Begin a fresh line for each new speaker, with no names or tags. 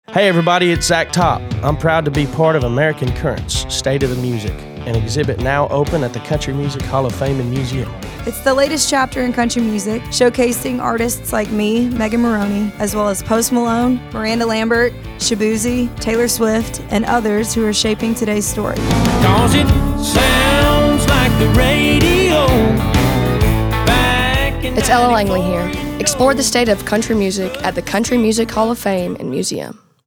Hey everybody, it's Zach Top. I'm proud to be part of American Currents, State of the Music, an exhibit now open at the Country Music Hall of Fame and Museum.
It's the latest chapter in country music, showcasing artists like me, Megan Moroney, as well as Post Malone, Miranda Lambert, Shaboozey, Taylor Swift, and others who are shaping today's story.
'Cause it sounds like the radio.
It's Ella Langley here. Explore the state of country music at the Country Music Hall of Fame and Museum.